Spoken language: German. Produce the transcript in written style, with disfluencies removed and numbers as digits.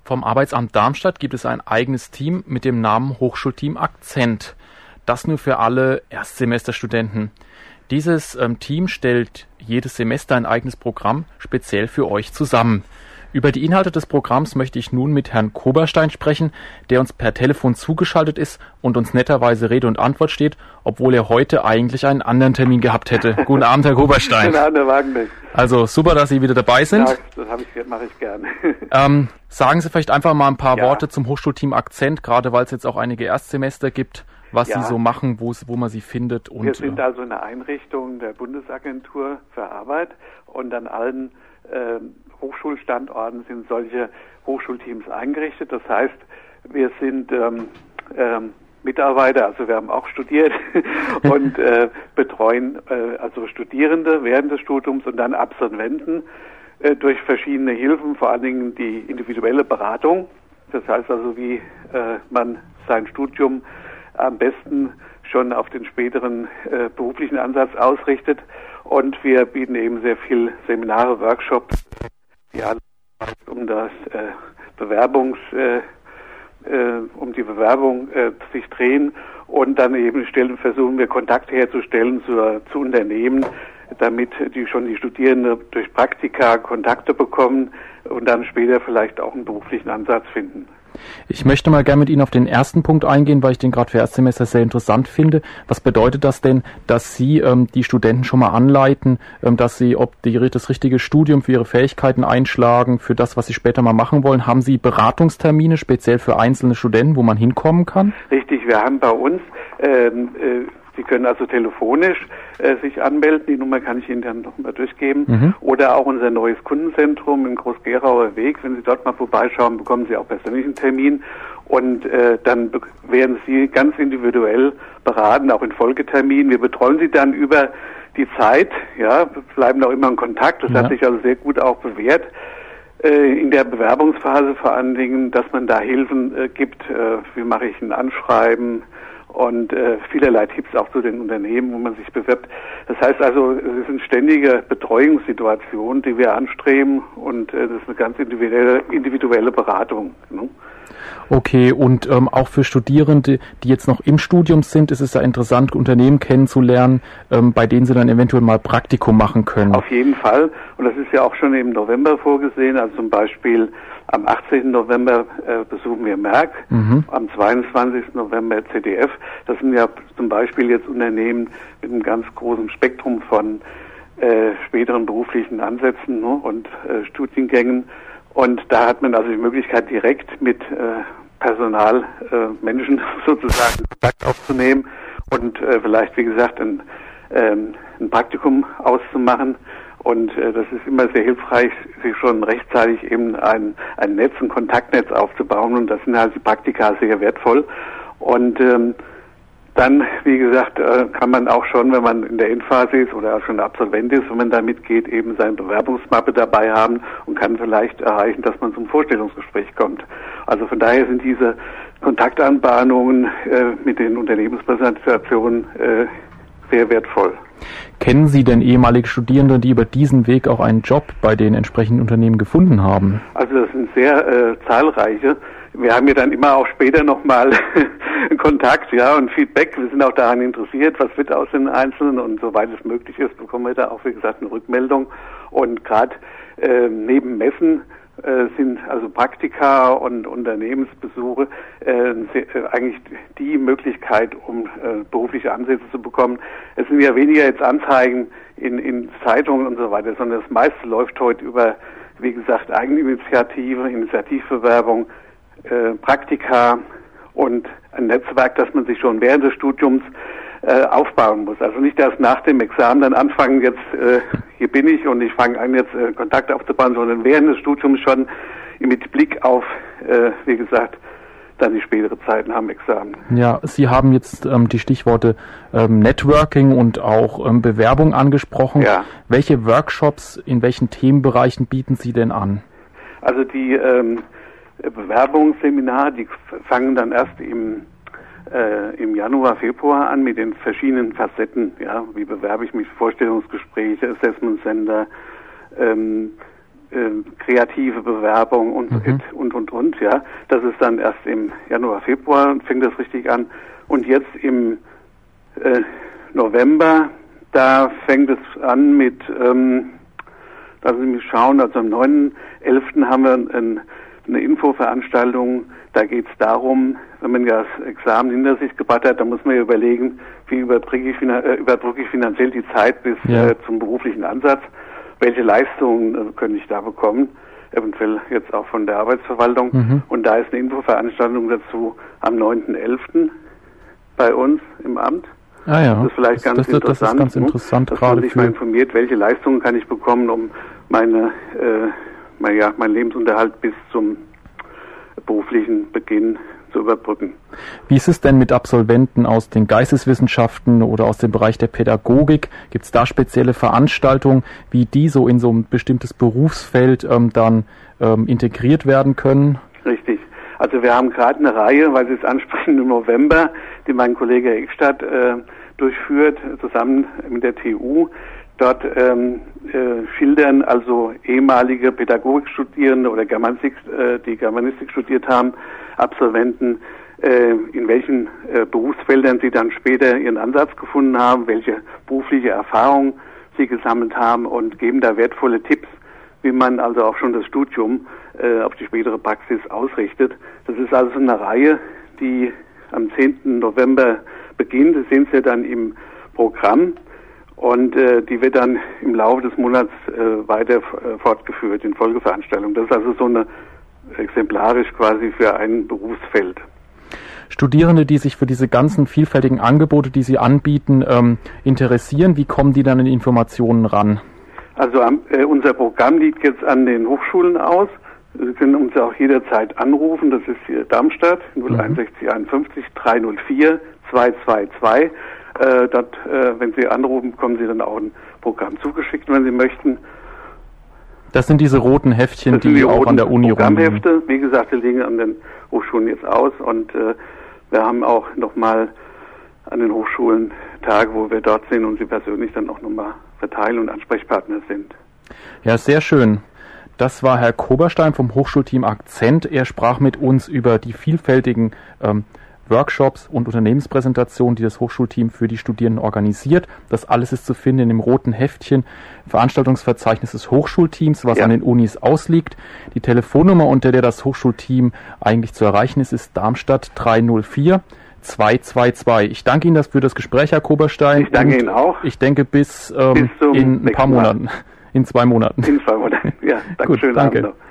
Vom Arbeitsamt Darmstadt gibt es ein eigenes Team mit dem Namen Hochschulteam Akzent. Das nur für alle Erstsemesterstudenten. Dieses Team stellt jedes Semester ein eigenes Programm speziell für euch zusammen. Über die Inhalte des Programms möchte ich nun mit Herrn Koberstein sprechen, der uns per Telefon zugeschaltet ist und uns netterweise Rede und Antwort steht, obwohl er heute eigentlich einen anderen Termin gehabt hätte. Guten Abend, Herr Koberstein. Guten Abend, Herr Wagner. Also super, dass Sie wieder dabei sind. Ja, das mache ich gerne. Sagen Sie vielleicht einfach mal ein paar Worte zum Hochschulteam Akzent, gerade weil es jetzt auch einige Erstsemester gibt, was Sie so machen, wo man Sie findet. Und wir sind also eine Einrichtung der Bundesagentur für Arbeit und an allen Hochschulstandorten sind solche Hochschulteams eingerichtet. Das heißt, wir sind Mitarbeiter, also wir haben auch studiert und betreuen also Studierende während des Studiums und dann Absolventen durch verschiedene Hilfen, vor allen Dingen die individuelle Beratung. Das heißt also, wie man sein Studium am besten schon auf den späteren beruflichen Ansatz ausrichtet. Und wir bieten eben sehr viel Seminare, Workshops, die alle um das um die Bewerbung sich drehen, und dann eben versuchen wir Kontakte herzustellen zu Unternehmen, damit die Studierenden durch Praktika Kontakte bekommen und dann später vielleicht auch einen beruflichen Ansatz finden. Ich möchte mal gerne mit Ihnen auf den ersten Punkt eingehen, weil ich den gerade für Erstsemester sehr interessant finde. Was bedeutet das denn, dass Sie die Studenten schon mal anleiten, dass sie das richtige Studium für ihre Fähigkeiten einschlagen, für das, was sie später mal machen wollen? Haben Sie Beratungstermine speziell für einzelne Studenten, wo man hinkommen kann? Richtig, wir haben bei uns, Sie können also telefonisch sich anmelden, die Nummer kann ich Ihnen dann noch mal durchgeben, oder auch unser neues Kundenzentrum im Groß-Gerauer Weg. Wenn Sie dort mal vorbeischauen, bekommen Sie auch persönlich einen Termin, und dann werden Sie ganz individuell beraten, auch in Folgeterminen. Wir betreuen Sie dann über die Zeit, bleiben auch immer in Kontakt. Das hat sich also sehr gut auch bewährt. In der Bewerbungsphase vor allen Dingen, dass man da Hilfen gibt, wie mache ich ein Anschreiben, und vielerlei Tipps auch zu den Unternehmen, wo man sich bewirbt. Das heißt also, es ist eine ständige Betreuungssituation, die wir anstreben, und das ist eine ganz individuelle Beratung. Ne? Okay, und auch für Studierende, die jetzt noch im Studium sind, ist es ja interessant, Unternehmen kennenzulernen, bei denen sie dann eventuell mal Praktikum machen können. Auf jeden Fall, und das ist ja auch schon im November vorgesehen, also zum Beispiel am 18. November besuchen wir Merck, am 22. November ZDF. Das sind ja zum Beispiel jetzt Unternehmen mit einem ganz großen Spektrum von späteren beruflichen Ansätzen, ne, und Studiengängen. Und da hat man also die Möglichkeit, direkt mit Menschen sozusagen Kontakt aufzunehmen und vielleicht, wie gesagt, ein Praktikum auszumachen. Und das ist immer sehr hilfreich, sich schon rechtzeitig eben ein Kontaktnetz aufzubauen. Und das sind halt die Praktika sehr wertvoll. Und dann, wie gesagt, kann man auch schon, wenn man in der Endphase ist oder auch schon Absolvent ist, wenn man da mitgeht, eben seine Bewerbungsmappe dabei haben und kann vielleicht erreichen, dass man zum Vorstellungsgespräch kommt. Also von daher sind diese Kontaktanbahnungen mit den Unternehmenspräsentationen sehr wertvoll. Kennen Sie denn ehemalige Studierende, die über diesen Weg auch einen Job bei den entsprechenden Unternehmen gefunden haben? Also das sind sehr zahlreiche. Wir haben ja dann immer auch später nochmal Kontakt, und Feedback. Wir sind auch daran interessiert, was wird aus den Einzelnen, und soweit es möglich ist, bekommen wir da auch, wie gesagt, eine Rückmeldung. Und gerade neben Messen sind also Praktika und Unternehmensbesuche eigentlich die Möglichkeit, um berufliche Ansätze zu bekommen. Es sind ja weniger jetzt Anzeigen in Zeitungen und so weiter, sondern das meiste läuft heute über, wie gesagt, Eigeninitiative, Initiativbewerbung, Praktika und ein Netzwerk, das man sich schon während des Studiums aufbauen muss. Also nicht erst nach dem Examen dann anfangen, jetzt hier bin ich und ich fange an, jetzt Kontakte aufzubauen, sondern während des Studiums schon mit Blick auf, wie gesagt, dann die spätere Zeit nach dem Examen. Ja, Sie haben jetzt die Stichworte Networking und auch Bewerbung angesprochen. Ja. Welche Workshops in welchen Themenbereichen bieten Sie denn an? Also die Bewerbungsseminare, die fangen dann erst im Januar, Februar an mit den verschiedenen Facetten. Ja, wie bewerbe ich mich, Vorstellungsgespräche, Assessment Center, kreative Bewerbung und. ja. Das ist dann erst im Januar, Februar fängt das richtig an. Und jetzt im November, da fängt es an mit, lassen Sie mich schauen, also am 9.11. haben wir eine Infoveranstaltung. Da geht es darum, wenn man ja das Examen hinter sich gebracht hat, dann muss man ja überlegen, wie überbrücke ich finanziell die Zeit bis zum beruflichen Ansatz. Welche Leistungen könnte ich da bekommen? Eventuell jetzt auch von der Arbeitsverwaltung. Mhm. Und da ist eine Infoveranstaltung dazu am 9.11. bei uns im Amt. Ah ja, das ist vielleicht ganz interessant. Das ist ganz interessant, dass man sich mal informiert, welche Leistungen kann ich bekommen, um meinen Lebensunterhalt bis zum beruflichen Beginn zu überbrücken. Wie ist es denn mit Absolventen aus den Geisteswissenschaften oder aus dem Bereich der Pädagogik? Gibt es da spezielle Veranstaltungen, wie die so in so ein bestimmtes Berufsfeld dann integriert werden können? Richtig. Also wir haben gerade eine Reihe, weil Sie es ansprechen, im November, die mein Kollege Eckstadt durchführt, zusammen mit der TU. Dort schildern also ehemalige Pädagogikstudierende oder die Germanistik studiert haben, Absolventen, in welchen Berufsfeldern sie dann später ihren Ansatz gefunden haben, welche berufliche Erfahrung sie gesammelt haben und geben da wertvolle Tipps, wie man also auch schon das Studium auf die spätere Praxis ausrichtet. Das ist also eine Reihe, die am 10. November beginnt. Das sehen Sie dann im Programm. Und die wird dann im Laufe des Monats weiter fortgeführt in Folgeveranstaltungen. Das ist also so eine exemplarisch quasi für ein Berufsfeld. Studierende, die sich für diese ganzen vielfältigen Angebote, die Sie anbieten, interessieren, wie kommen die dann in Informationen ran? Also unser Programm liegt jetzt an den Hochschulen aus. Sie können uns auch jederzeit anrufen. Das ist hier Darmstadt 061 51 304 222. Dort, wenn Sie anrufen, bekommen Sie dann auch ein Programm zugeschickt, wenn Sie möchten. Das sind diese roten Heftchen, die auch an der Uni rumliegen. Programmhefte, wie gesagt, die liegen an den Hochschulen jetzt aus und wir haben auch nochmal an den Hochschulen Tage, wo wir dort sind und Sie persönlich dann auch nochmal verteilen und Ansprechpartner sind. Ja, sehr schön. Das war Herr Koberstein vom Hochschulteam Akzent. Er sprach mit uns über die vielfältigen Workshops und Unternehmenspräsentationen, die das Hochschulteam für die Studierenden organisiert. Das alles ist zu finden in dem roten Heftchen Veranstaltungsverzeichnis des Hochschulteams, was an den Unis ausliegt. Die Telefonnummer, unter der das Hochschulteam eigentlich zu erreichen ist, ist Darmstadt 304 222. Ich danke Ihnen für das Gespräch, Herr Koberstein. Ich danke Ihnen auch. Ich denke bis in ein paar Monaten. In 2 Monaten. In 2 Monaten. Ja, danke schön. Gut, danke.